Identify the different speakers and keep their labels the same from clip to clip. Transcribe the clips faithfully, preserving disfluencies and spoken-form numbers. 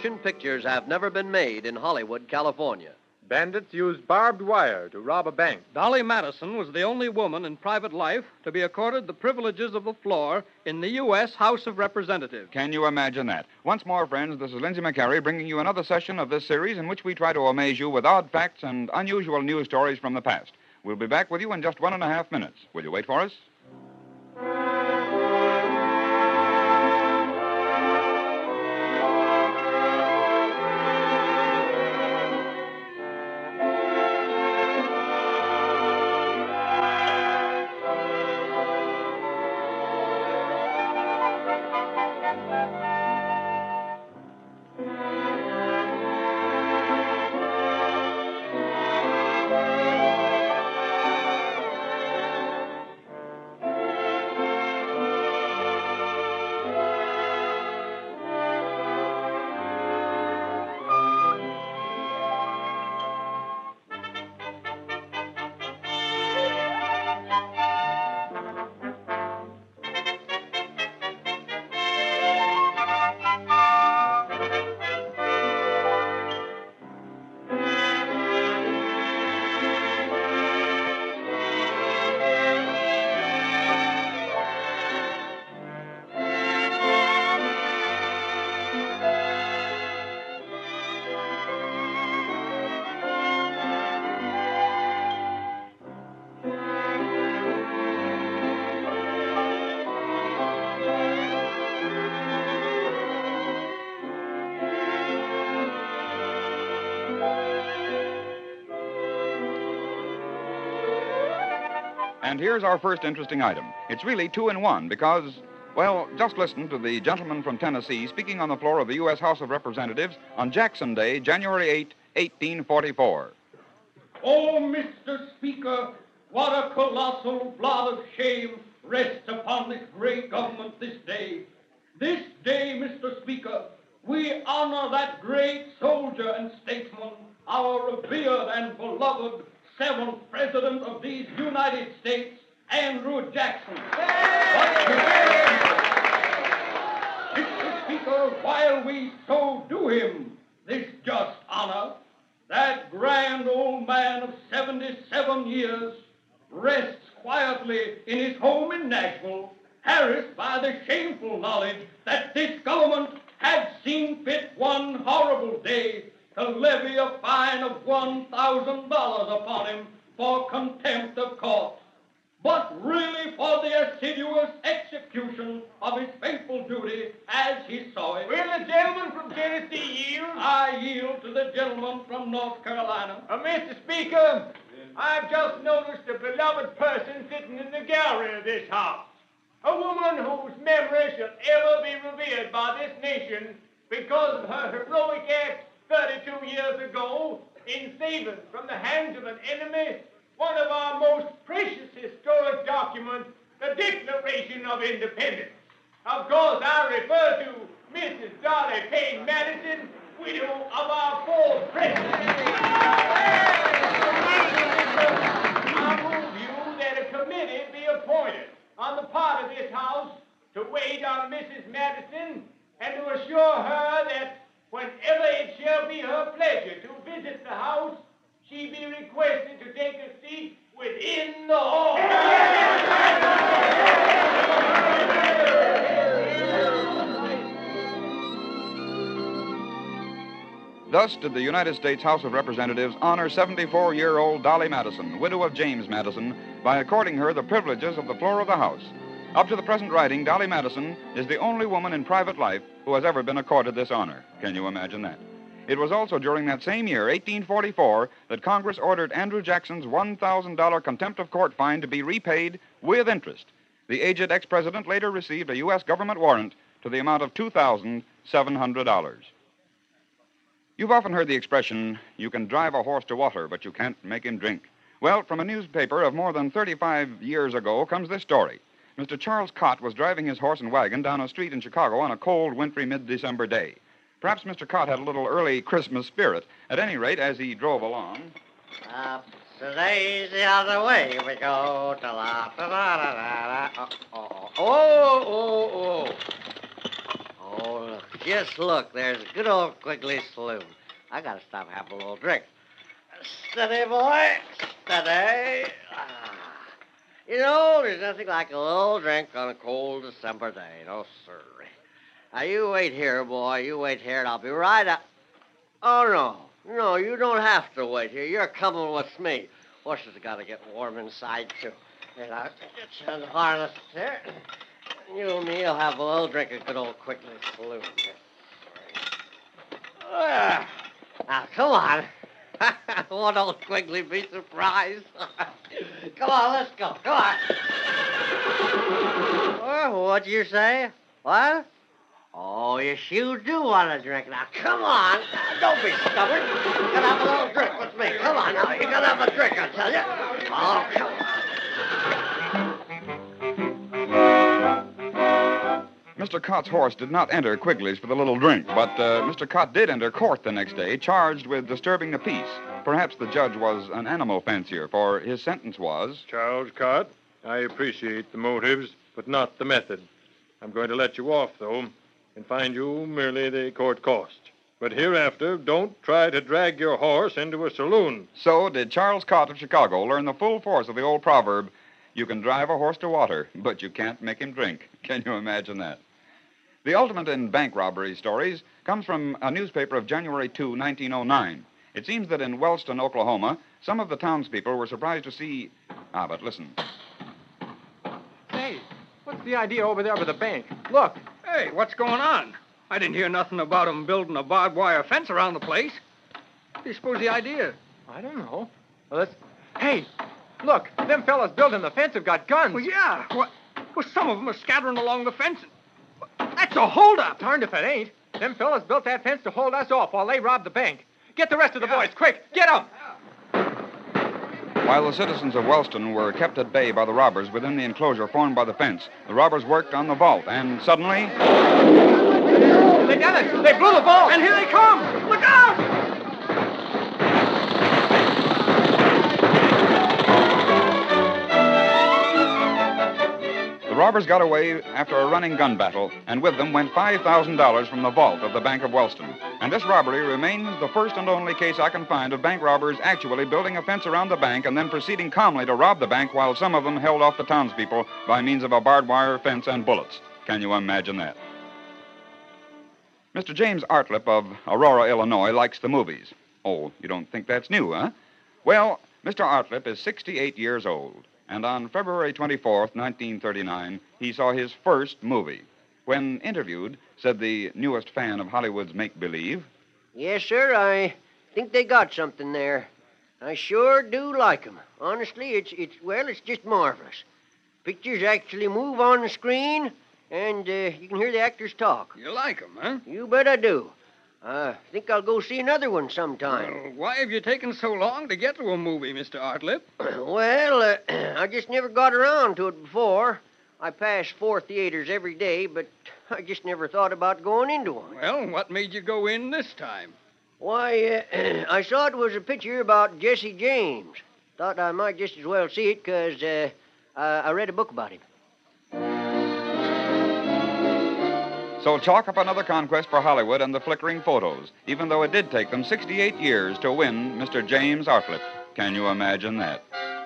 Speaker 1: motion pictures have never been made in Hollywood, California.
Speaker 2: Bandits used barbed wire to rob a bank.
Speaker 3: Dolly Madison was the only woman in private life to be accorded the privileges of the floor in the U S House of Representatives.
Speaker 4: Can you imagine that? Once more, friends, this is Lindsay McCarry bringing you another session of this series in which we try to amaze you with odd facts and unusual news stories from the past. We'll be back with you in just one and a half minutes. Will you wait for us? And here's our first interesting item. It's really two in one because, well, just listen to the gentleman from Tennessee speaking on the floor of the U S House of Representatives on Jackson Day, January eighth, eighteen forty-four.
Speaker 5: Oh, Mister Speaker, what a colossal blot of shame rests upon this great government this day. This day, Mister Speaker, we honor that great soldier and statesman, our revered and beloved seventh President of these United States, Andrew Jackson. But today, Mister Speaker, while we so do him this just honor, that grand old man of seventy-seven years rests quietly in his home in Nashville, harassed by the shameful knowledge that this government had seen fit one horrible day to levy a fine of one thousand dollars upon him for contempt of court, but really for the assiduous execution of his faithful duty as he saw it.
Speaker 6: Will the gentleman from Tennessee yield?
Speaker 5: I yield to the gentleman from North Carolina.
Speaker 6: Uh, Mister Speaker, I've just noticed a beloved person sitting in the gallery of this house. A woman whose memory shall ever be revered by this nation because of her heroic act thirty-two years ago in saving from the hands of an enemy one of our most precious historic documents, the Declaration of Independence. Of course, I refer to Missus Dolly Payne Madison, widow of our fourth president. I move you that a committee be appointed on the part of this House to wait on Missus Madison and to assure her that whenever it shall be her pleasure to visit the House, she be requested to take a seat within the hall.
Speaker 4: Thus did the United States House of Representatives honor seventy-four-year-old Dolly Madison, widow of James Madison, by according her the privileges of the floor of the House. Up to the present writing, Dolly Madison is the only woman in private life who has ever been accorded this honor. Can you imagine that? It was also during that same year, eighteen forty-four, that Congress ordered Andrew Jackson's one thousand dollars contempt of court fine to be repaid with interest. The aged ex-president later received a U S government warrant to the amount of two thousand seven hundred dollars. You've often heard the expression, you can drive a horse to water, but you can't make him drink. Well, from a newspaper of more than thirty-five years ago comes this story. Mister Charles Cott was driving his horse and wagon down a street in Chicago on a cold, wintry, mid-December day. Perhaps Mister Cott had a little early Christmas spirit. At any rate, as he drove along...
Speaker 7: Up today's the other way we go. Da-la, da-da-da-da-da. Oh, oh, oh, oh. Oh, look. just look. There's good old Quigley Saloon. I gotta stop and have a little drink. Steady, boy. Steady. Ah. You know, there's nothing like a little drink on a cold December day. No, sir. Now, you wait here, boy. You wait here, and I'll be right up. Oh, no. No, you don't have to wait here. You're coming with me. Horses have got to get warm inside, too. And I'll get you in the harness there. You and me will have a little drink of good old Quigley Saloon. Ah. Now, come on. Won't old Quigley be surprised? Come on, let's go. Come on. Oh, what'd you say? What? Oh, yes, you do want a drink. Now, come on. Now, don't be stubborn. You gotta have a little drink with me. Come on now. You gotta have a drink, I tell you. Oh, come on.
Speaker 4: Mister Cott's horse did not enter Quigley's for the little drink, but uh, Mister Cott did enter court the next day, charged with disturbing the peace. Perhaps the judge was an animal fancier, for his sentence was...
Speaker 2: Charles Cott, I appreciate the motives, but not the method. I'm going to let you off, though, and find you merely the court cost. But hereafter, don't try to drag your horse into a saloon.
Speaker 4: So did Charles Cott of Chicago learn the full force of the old proverb, you can drive a horse to water, but you can't make him drink. Can you imagine that? The ultimate in bank robbery stories comes from a newspaper of January second, nineteen oh nine. It seems that in Wellston, Oklahoma, some of the townspeople were surprised to see... Ah, but listen.
Speaker 2: Hey, what's the idea over there with the bank? Look.
Speaker 3: Hey, what's going on? I didn't hear nothing about 'em building a barbed wire fence around the place. What do you suppose the idea?
Speaker 2: I don't know. Well, let's... Hey, look, them fellas building the fence have got guns.
Speaker 3: Well, yeah. What? Well, some of them are scattering along the fence. That's a holdup.
Speaker 2: Darned if it ain't. Them fellas built that fence to hold us off while they robbed the bank. Get the rest of the boys, quick! Get them!
Speaker 4: While the citizens of Wellston were kept at bay by the robbers within the enclosure formed by the fence, the robbers worked on the vault, and suddenly...
Speaker 2: They done it! They blew the vault!
Speaker 3: And here they come! Look out!
Speaker 4: The robbers got away after a running gun battle, and with them went five thousand dollars from the vault of the Bank of Wellston. And this robbery remains the first and only case I can find of bank robbers actually building a fence around the bank and then proceeding calmly to rob the bank while some of them held off the townspeople by means of a barbed wire fence and bullets. Can you imagine that? Mister James Artlip of Aurora, Illinois, likes the movies. Oh, you don't think that's new, huh? Well, Mister Artlip is sixty-eight years old. And on February twenty-fourth, nineteen thirty-nine, he saw his first movie. When interviewed, said the newest fan of Hollywood's make-believe,
Speaker 8: Yes, sir, I think they got something there. I sure do like 'em. Honestly, it's, it's well, it's just marvelous. Pictures actually move on the screen, and uh, you can hear the actors talk.
Speaker 3: You like 'em, huh?
Speaker 8: You bet I do. I think I'll go see another one sometime.
Speaker 3: Well, why have you taken so long to get to a movie, Mister Artlip?
Speaker 8: Well, uh, I just never got around to it before. I pass four theaters every day, but I just never thought about going into one.
Speaker 3: Well, what made you go in this time?
Speaker 8: Why, uh, I saw it was a picture about Jesse James. Thought I might just as well see it because uh, uh, I read a book about him.
Speaker 4: So chalk up another conquest for Hollywood and the flickering photos, even though it did take them sixty-eight years to win Mister James Artlip. Can you imagine that?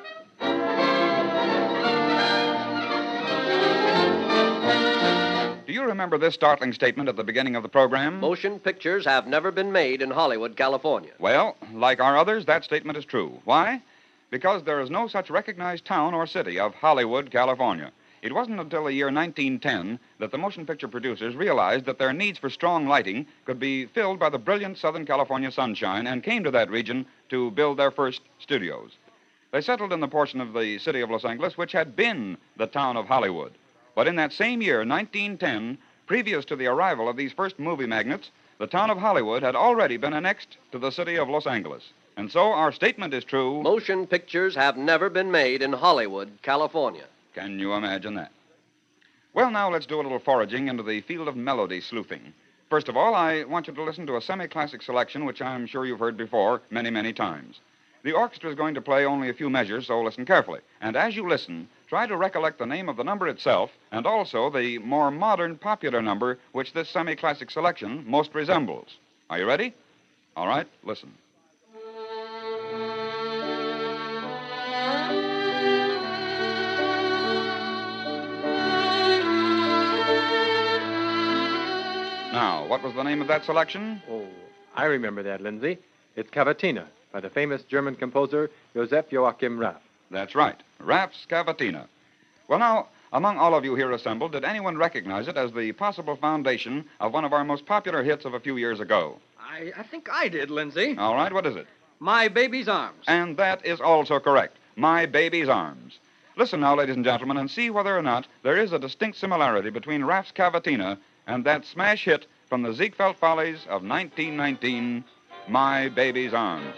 Speaker 4: Do you remember this startling statement at the beginning of the program?
Speaker 1: Motion pictures have never been made in Hollywood, California.
Speaker 4: Well, like our others, that statement is true. Why? Because there is no such recognized town or city of Hollywood, California. It wasn't until the year nineteen ten that the motion picture producers realized that their needs for strong lighting could be filled by the brilliant Southern California sunshine and came to that region to build their first studios. They settled in the portion of the city of Los Angeles which had been the town of Hollywood. But in that same year, nineteen ten, previous to the arrival of these first movie magnates, the town of Hollywood had already been annexed to the city of Los Angeles. And so our statement is true.
Speaker 1: Motion pictures have never been made in Hollywood, California.
Speaker 4: Can you imagine that? Well, now let's do a little foraging into the field of melody sleuthing. First of all, I want you to listen to a semi-classic selection which I'm sure you've heard before many, many times. The orchestra is going to play only a few measures, so listen carefully. And as you listen, try to recollect the name of the number itself and also the more modern popular number which this semi-classic selection most resembles. Are you ready? All right, listen. Now, what was the name of that selection?
Speaker 2: Oh, I remember that, Lindsay. It's Cavatina by the famous German composer Joseph Joachim Raff.
Speaker 4: That's right, Raff's Cavatina. Well, now, among all of you here assembled, did anyone recognize it as the possible foundation of one of our most popular hits of a few years ago?
Speaker 3: I, I think I did, Lindsay.
Speaker 4: All right, what is it?
Speaker 3: My Baby's Arms.
Speaker 4: And that is also correct. My Baby's Arms. Listen now, ladies and gentlemen, and see whether or not there is a distinct similarity between Raff's Cavatina and that smash hit from the Ziegfeld Follies of nineteen nineteen, My Baby's Arms.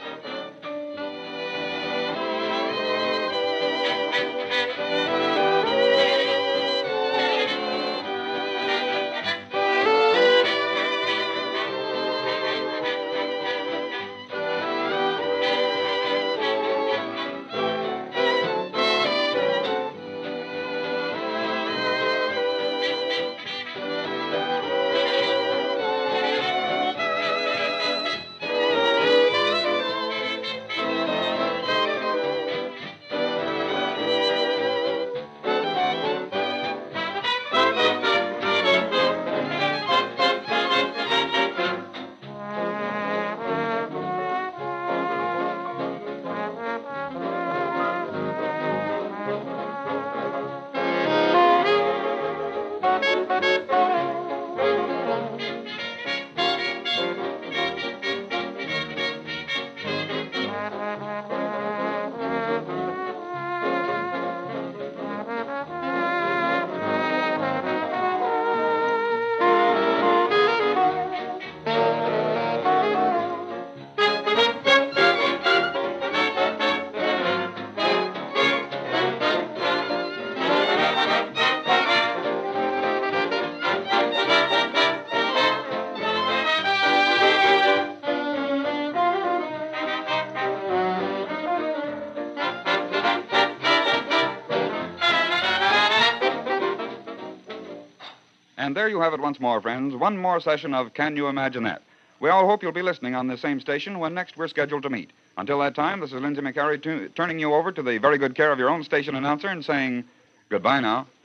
Speaker 4: And there you have it once more, friends. One more session of Can You Imagine That? We all hope you'll be listening on this same station when next we're scheduled to meet. Until that time, this is Lindsay McCarry tu- turning you over to the very good care of your own station announcer and saying goodbye now.